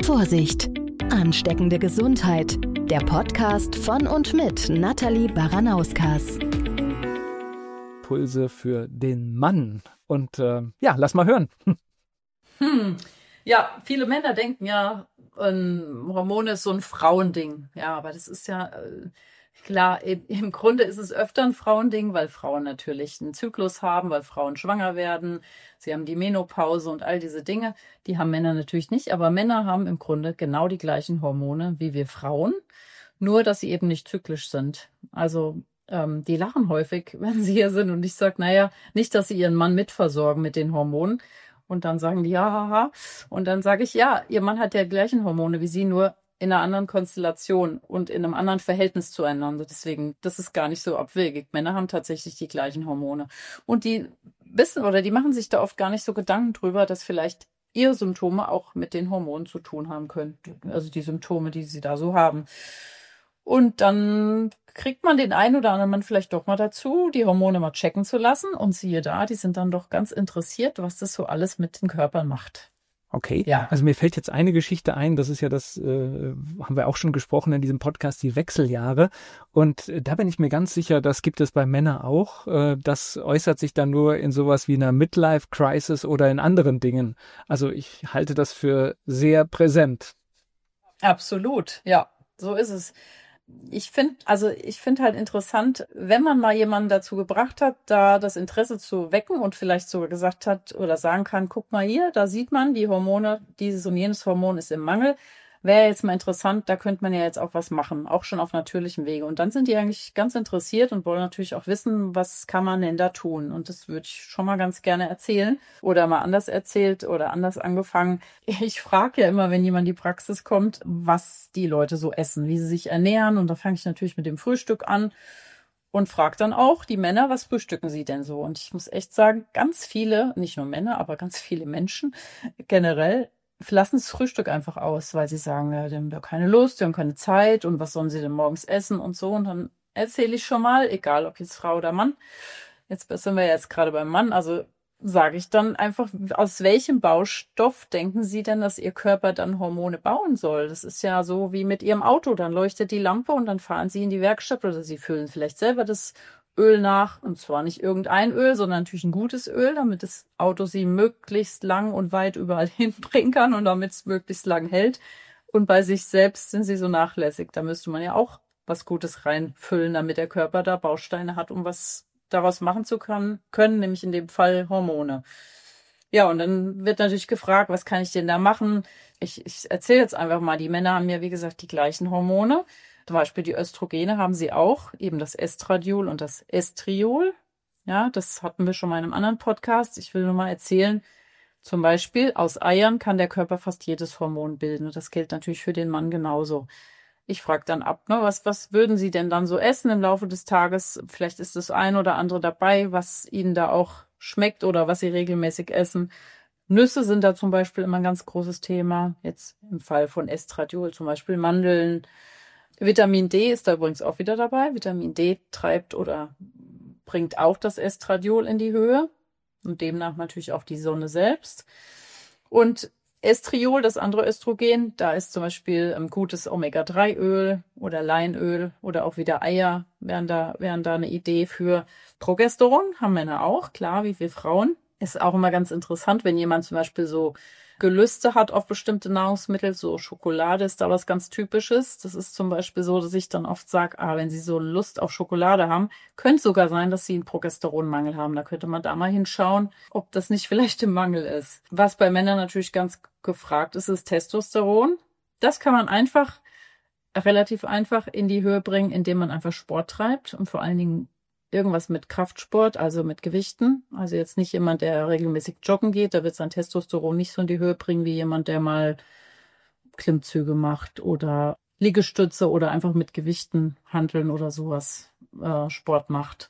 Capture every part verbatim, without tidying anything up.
Vorsicht! Ansteckende Gesundheit. Der Podcast von und mit Nathalie Baranauskas. Impulse für den Mann. Und äh, ja, lass mal hören. Hm. Ja, viele Männer denken ja, ähm, Hormone ist so ein Frauending. Ja, aber das ist ja äh, klar, im, im Grunde ist es öfter ein Frauending, weil Frauen natürlich einen Zyklus haben, weil Frauen schwanger werden. Sie haben die Menopause und all diese Dinge. Die haben Männer natürlich nicht, aber Männer haben im Grunde genau die gleichen Hormone wie wir Frauen, nur dass sie eben nicht zyklisch sind. Also ähm, die lachen häufig, wenn sie hier sind und ich sage, naja, nicht, dass sie ihren Mann mitversorgen mit den Hormonen. Und dann sagen die, ja, haha. Und dann sage ich, ja, ihr Mann hat ja die gleichen Hormone wie sie, nur in einer anderen Konstellation und in einem anderen Verhältnis zueinander. Deswegen, das ist gar nicht so abwegig. Männer haben tatsächlich die gleichen Hormone. Und die wissen oder die machen sich da oft gar nicht so Gedanken drüber, dass vielleicht ihre Symptome auch mit den Hormonen zu tun haben können. Also die Symptome, die sie da so haben. Und dann kriegt man den einen oder anderen Mann vielleicht doch mal dazu, die Hormone mal checken zu lassen. Und siehe da, die sind dann doch ganz interessiert, was das so alles mit den Körpern macht. Okay, ja. Also mir fällt jetzt eine Geschichte ein, das ist ja das, äh, haben wir auch schon gesprochen in diesem Podcast, die Wechseljahre. Und äh, da bin ich mir ganz sicher, das gibt es bei Männern auch. Äh, das äußert sich dann nur in sowas wie einer Midlife-Crisis oder in anderen Dingen. Also ich halte das für sehr präsent. Absolut, ja, so ist es. Ich finde, also ich finde halt interessant, wenn man mal jemanden dazu gebracht hat, da das Interesse zu wecken und vielleicht sogar gesagt hat oder sagen kann, guck mal hier, da sieht man die Hormone, dieses und jenes Hormon ist im Mangel. Wäre jetzt mal interessant, da könnte man ja jetzt auch was machen, auch schon auf natürlichem Wege. Und dann sind die eigentlich ganz interessiert und wollen natürlich auch wissen, was kann man denn da tun. Und das würde ich schon mal ganz gerne erzählen oder mal anders erzählt oder anders angefangen. Ich frage ja immer, wenn jemand in die Praxis kommt, was die Leute so essen, wie sie sich ernähren. Und da fange ich natürlich mit dem Frühstück an und frage dann auch die Männer, was frühstücken sie denn so? Und ich muss echt sagen, ganz viele, nicht nur Männer, aber ganz viele Menschen generell, lassen das Frühstück einfach aus, weil sie sagen, ja, die haben ja keine Lust, die haben keine Zeit und was sollen sie denn morgens essen und so. Und dann erzähle ich schon mal, egal ob jetzt Frau oder Mann, jetzt sind wir jetzt gerade beim Mann, also sage ich dann einfach, aus welchem Baustoff denken Sie denn, dass Ihr Körper dann Hormone bauen soll? Das ist ja so wie mit Ihrem Auto, dann leuchtet die Lampe und dann fahren Sie in die Werkstatt oder Sie füllen vielleicht selber das Öl nach, und zwar nicht irgendein Öl, sondern natürlich ein gutes Öl, damit das Auto sie möglichst lang und weit überall hinbringen kann und damit es möglichst lang hält. Und bei sich selbst sind sie so nachlässig. Da müsste man ja auch was Gutes reinfüllen, damit der Körper da Bausteine hat, um was daraus machen zu können, können, nämlich in dem Fall Hormone. Ja, und dann wird natürlich gefragt, was kann ich denn da machen? Ich, ich erzähle jetzt einfach mal, die Männer haben ja, wie gesagt, die gleichen Hormone. Zum Beispiel die Östrogene haben sie auch, eben das Estradiol und das Estriol. Ja, das hatten wir schon mal in einem anderen Podcast. Ich will nur mal erzählen, zum Beispiel aus Eiern kann der Körper fast jedes Hormon bilden. Und das gilt natürlich für den Mann genauso. Ich frage dann ab, ne, was, was würden Sie denn dann so essen im Laufe des Tages? Vielleicht ist das ein oder andere dabei, was Ihnen da auch schmeckt oder was Sie regelmäßig essen. Nüsse sind da zum Beispiel immer ein ganz großes Thema. Jetzt im Fall von Estradiol zum Beispiel Mandeln. Vitamin D ist da übrigens auch wieder dabei. Vitamin D treibt oder bringt auch das Estradiol in die Höhe und demnach natürlich auch die Sonne selbst. Und Estriol, das andere Östrogen, da ist zum Beispiel ein gutes Omega drei Öl oder Leinöl oder auch wieder Eier, wären da, wären da eine Idee für. Progesteron haben Männer auch, klar, wie wir Frauen. Ist auch immer ganz interessant, wenn jemand zum Beispiel so Gelüste hat auf bestimmte Nahrungsmittel, so Schokolade ist da was ganz Typisches. Das ist zum Beispiel so, dass ich dann oft sage, ah, wenn Sie so Lust auf Schokolade haben, könnte sogar sein, dass Sie einen Progesteronmangel haben. Da könnte man da mal hinschauen, ob das nicht vielleicht im Mangel ist. Was bei Männern natürlich ganz gefragt ist, ist Testosteron. Das kann man einfach, relativ einfach in die Höhe bringen, indem man einfach Sport treibt und vor allen Dingen irgendwas mit Kraftsport, also mit Gewichten. Also jetzt nicht jemand, der regelmäßig joggen geht, da wird sein Testosteron nicht so in die Höhe bringen wie jemand, der mal Klimmzüge macht oder Liegestütze oder einfach mit Gewichten handeln oder sowas äh, Sport macht.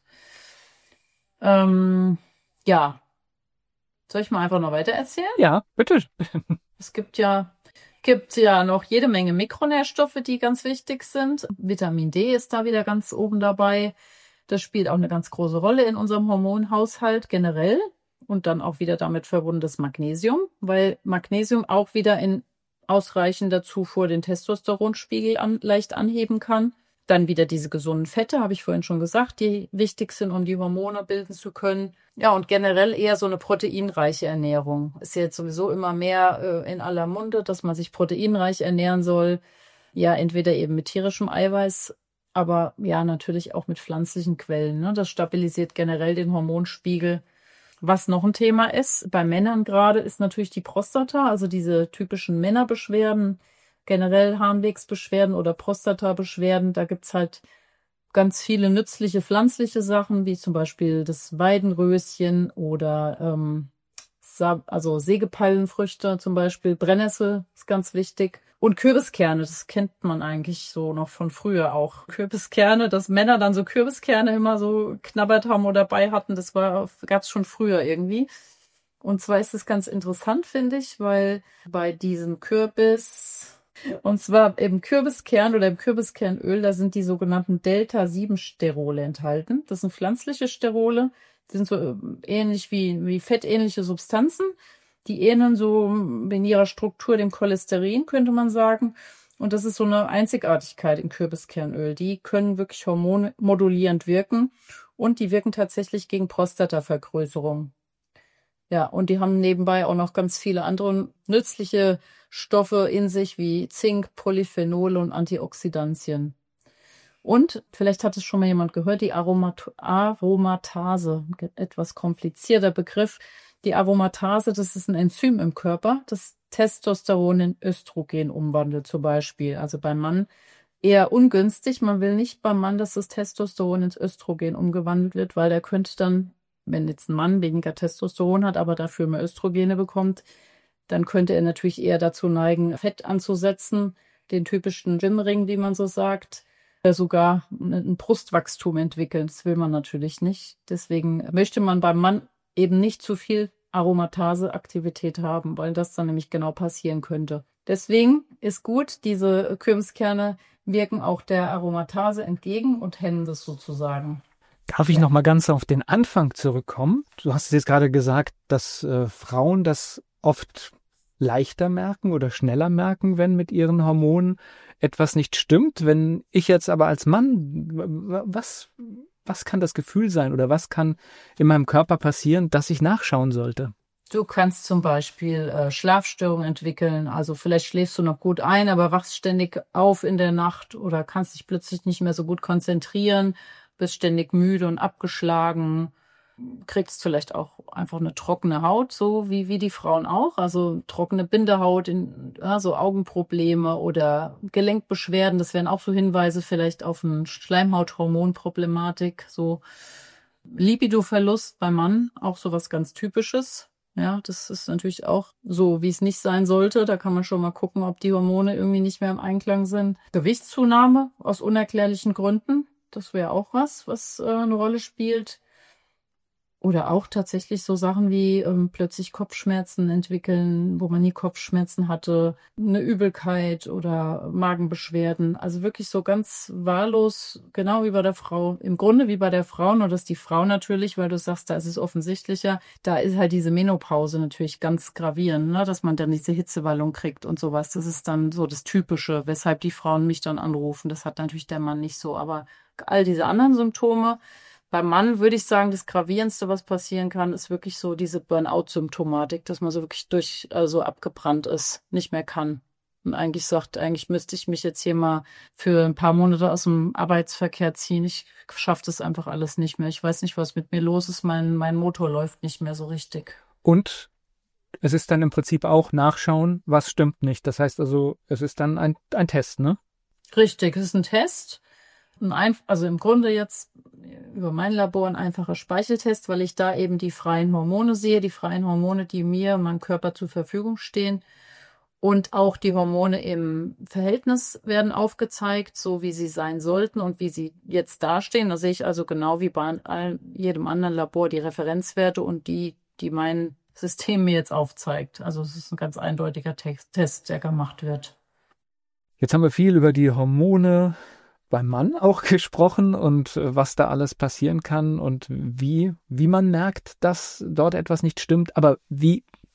Ähm, ja, soll ich mal einfach noch weiter erzählen? Ja, bitte. Es gibt ja gibt ja noch jede Menge Mikronährstoffe, die ganz wichtig sind. Vitamin D ist da wieder ganz oben dabei. Das spielt auch eine ganz große Rolle in unserem Hormonhaushalt generell und dann auch wieder damit verbunden das Magnesium, weil Magnesium auch wieder in ausreichender Zufuhr den Testosteronspiegel an, leicht anheben kann. Dann wieder diese gesunden Fette, habe ich vorhin schon gesagt, die wichtig sind, um die Hormone bilden zu können. Ja, und generell eher so eine proteinreiche Ernährung. Ist jetzt sowieso immer mehr äh, in aller Munde, dass man sich proteinreich ernähren soll. Ja, entweder eben mit tierischem Eiweiß, aber ja, natürlich auch mit pflanzlichen Quellen. Ne? Das stabilisiert generell den Hormonspiegel. Was noch ein Thema ist, bei Männern gerade, ist natürlich die Prostata, also diese typischen Männerbeschwerden, generell Harnwegsbeschwerden oder Prostatabeschwerden. Da gibt's halt ganz viele nützliche pflanzliche Sachen, wie zum Beispiel das Weidenröschen oder ähm, also Sägepalmenfrüchte zum Beispiel. Brennnessel ist ganz wichtig. Und Kürbiskerne, das kennt man eigentlich so noch von früher auch. Kürbiskerne, dass Männer dann so Kürbiskerne immer so knabbert haben oder dabei hatten, das war gab's schon früher irgendwie. Und zwar ist es ganz interessant, finde ich, weil bei diesem Kürbis, und zwar im Kürbiskern oder im Kürbiskernöl, da sind die sogenannten Delta sieben Sterole enthalten. Das sind pflanzliche Sterole, die sind so ähnlich wie, wie fettähnliche Substanzen. Die ähneln so in ihrer Struktur dem Cholesterin, könnte man sagen. Und das ist so eine Einzigartigkeit im Kürbiskernöl. Die können wirklich hormonmodulierend wirken und die wirken tatsächlich gegen Prostatavergrößerung. Ja, und die haben nebenbei auch noch ganz viele andere nützliche Stoffe in sich, wie Zink, Polyphenole und Antioxidantien. Und vielleicht hat es schon mal jemand gehört, die Aromat- Aromatase, etwas komplizierter Begriff. Die Aromatase, das ist ein Enzym im Körper, das Testosteron in Östrogen umwandelt zum Beispiel. Also beim Mann eher ungünstig. Man will nicht beim Mann, dass das Testosteron ins Östrogen umgewandelt wird, weil der könnte dann, wenn jetzt ein Mann weniger Testosteron hat, aber dafür mehr Östrogene bekommt, dann könnte er natürlich eher dazu neigen, Fett anzusetzen, den typischen Gymring, wie man so sagt, oder sogar ein Brustwachstum entwickeln. Das will man natürlich nicht. Deswegen möchte man beim Mann eben nicht zu viel Aromatase-Aktivität haben, weil das dann nämlich genau passieren könnte. Deswegen ist gut, diese Kürbiskerne wirken auch der Aromatase entgegen und hemmen das sozusagen. Darf ich Ja. noch mal ganz auf den Anfang zurückkommen? Du hast jetzt gerade gesagt, dass äh, Frauen das oft leichter merken oder schneller merken, wenn mit ihren Hormonen etwas nicht stimmt. Wenn ich jetzt aber als Mann, was, was kann das Gefühl sein oder was kann in meinem Körper passieren, dass ich nachschauen sollte? Du kannst zum Beispiel äh, Schlafstörungen entwickeln. Also vielleicht schläfst du noch gut ein, aber wachst ständig auf in der Nacht oder kannst dich plötzlich nicht mehr so gut konzentrieren, bist ständig müde und abgeschlagen, kriegst vielleicht auch einfach eine trockene Haut, so wie wie die Frauen auch. Also trockene Bindehaut, in, ja, so Augenprobleme oder Gelenkbeschwerden. Das wären auch so Hinweise vielleicht auf eine Schleimhauthormonproblematik. So Libidoverlust beim Mann, auch so was ganz Typisches. Ja, das ist natürlich auch so, wie es nicht sein sollte. Da kann man schon mal gucken, ob die Hormone irgendwie nicht mehr im Einklang sind. Gewichtszunahme aus unerklärlichen Gründen. Das wäre auch was, was äh, eine Rolle spielt. Oder auch tatsächlich so Sachen wie ähm, plötzlich Kopfschmerzen entwickeln, wo man nie Kopfschmerzen hatte, eine Übelkeit oder Magenbeschwerden. Also wirklich so ganz wahllos, genau wie bei der Frau. Im Grunde wie bei der Frau, nur dass die Frau natürlich, weil du sagst, da ist es offensichtlicher, da ist halt diese Menopause natürlich ganz gravierend, ne? Dass man dann diese Hitzewallung kriegt und sowas. Das ist dann so das Typische, weshalb die Frauen mich dann anrufen. Das hat natürlich der Mann nicht so. Aber all diese anderen Symptome, beim Mann würde ich sagen, das Gravierendste, was passieren kann, ist wirklich so diese Burnout-Symptomatik, dass man so wirklich durch, also abgebrannt ist, nicht mehr kann. Und eigentlich sagt, eigentlich müsste ich mich jetzt hier mal für ein paar Monate aus dem Arbeitsverkehr ziehen. Ich schaffe das einfach alles nicht mehr. Ich weiß nicht, was mit mir los ist. Mein, mein Motor läuft nicht mehr so richtig. Und es ist dann im Prinzip auch nachschauen, was stimmt nicht. Das heißt also, es ist dann ein, ein Test, ne? Richtig, es ist ein Test. Ein, also im Grunde jetzt über mein Labor ein einfacher Speicheltest, weil ich da eben die freien Hormone sehe, die freien Hormone, die mir, meinem Körper zur Verfügung stehen. Und auch die Hormone im Verhältnis werden aufgezeigt, so wie sie sein sollten und wie sie jetzt dastehen. Da sehe ich also genau wie bei all, jedem anderen Labor die Referenzwerte und die, die mein System mir jetzt aufzeigt. Also es ist ein ganz eindeutiger Text, Test, der gemacht wird. Jetzt haben wir viel über die Hormone beim Mann auch gesprochen und äh, was da alles passieren kann und wie, wie man merkt, dass dort etwas nicht stimmt. Aber wie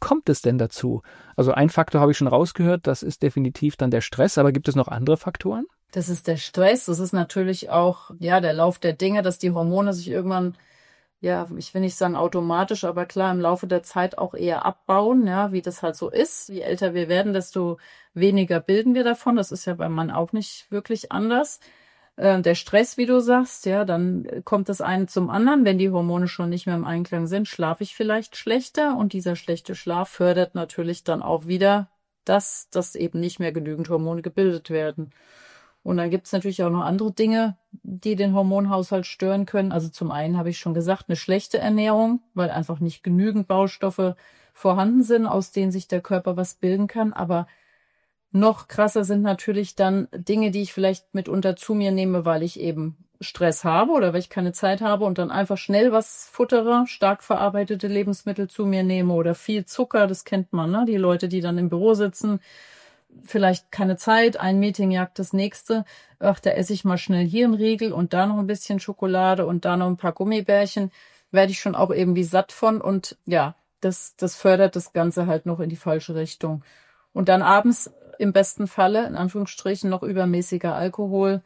kommt es denn dazu? Also ein Faktor habe ich schon rausgehört, das ist definitiv dann der Stress, aber gibt es noch andere Faktoren? Das ist der Stress, das ist natürlich auch, ja, der Lauf der Dinge, dass die Hormone sich irgendwann, ja, ich will nicht sagen automatisch, aber klar im Laufe der Zeit auch eher abbauen, ja, wie das halt so ist. Je älter wir werden, desto weniger bilden wir davon. Das ist ja beim Mann auch nicht wirklich anders. Äh, der Stress, wie du sagst, ja, dann kommt das eine zum anderen. Wenn die Hormone schon nicht mehr im Einklang sind, schlafe ich vielleicht schlechter und dieser schlechte Schlaf fördert natürlich dann auch wieder das, dass eben nicht mehr genügend Hormone gebildet werden. Und dann gibt es natürlich auch noch andere Dinge, die den Hormonhaushalt stören können. Also zum einen habe ich schon gesagt, eine schlechte Ernährung, weil einfach nicht genügend Baustoffe vorhanden sind, aus denen sich der Körper was bilden kann. Aber noch krasser sind natürlich dann Dinge, die ich vielleicht mitunter zu mir nehme, weil ich eben Stress habe oder weil ich keine Zeit habe und dann einfach schnell was futtere, stark verarbeitete Lebensmittel zu mir nehme oder viel Zucker, das kennt man, ne? Die Leute, die dann im Büro sitzen, vielleicht keine Zeit, ein Meeting jagt das nächste. Ach, da esse ich mal schnell hier einen Riegel und da noch ein bisschen Schokolade und da noch ein paar Gummibärchen. Werde ich schon auch irgendwie satt von und ja, das, das fördert das Ganze halt noch in die falsche Richtung. Und dann abends im besten Falle, in Anführungsstrichen, noch übermäßiger Alkohol.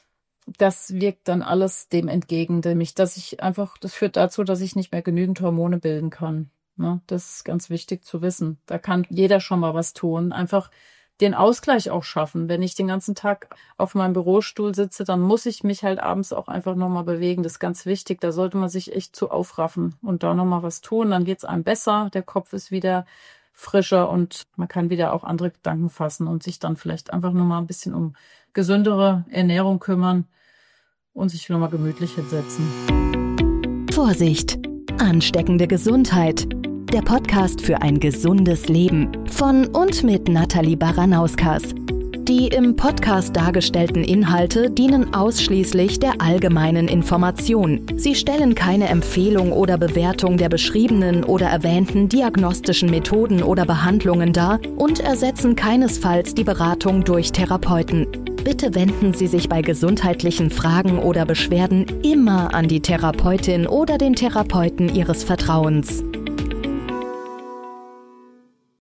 Das wirkt dann alles dem entgegen, nämlich, dass ich einfach, das führt dazu, dass ich nicht mehr genügend Hormone bilden kann. Ja, das ist ganz wichtig zu wissen. Da kann jeder schon mal was tun. Einfach den Ausgleich auch schaffen. Wenn ich den ganzen Tag auf meinem Bürostuhl sitze, dann muss ich mich halt abends auch einfach nochmal bewegen. Das ist ganz wichtig. Da sollte man sich echt zu aufraffen und da nochmal was tun. Dann geht's einem besser. Der Kopf ist wieder frischer und man kann wieder auch andere Gedanken fassen und sich dann vielleicht einfach nochmal ein bisschen um gesündere Ernährung kümmern und sich nochmal gemütlich hinsetzen. Vorsicht! Ansteckende Gesundheit. Der Podcast für ein gesundes Leben von und mit Nathalie Baranauskas. Die im Podcast dargestellten Inhalte dienen ausschließlich der allgemeinen Information. Sie stellen keine Empfehlung oder Bewertung der beschriebenen oder erwähnten diagnostischen Methoden oder Behandlungen dar und ersetzen keinesfalls die Beratung durch Therapeuten. Bitte wenden Sie sich bei gesundheitlichen Fragen oder Beschwerden immer an die Therapeutin oder den Therapeuten Ihres Vertrauens.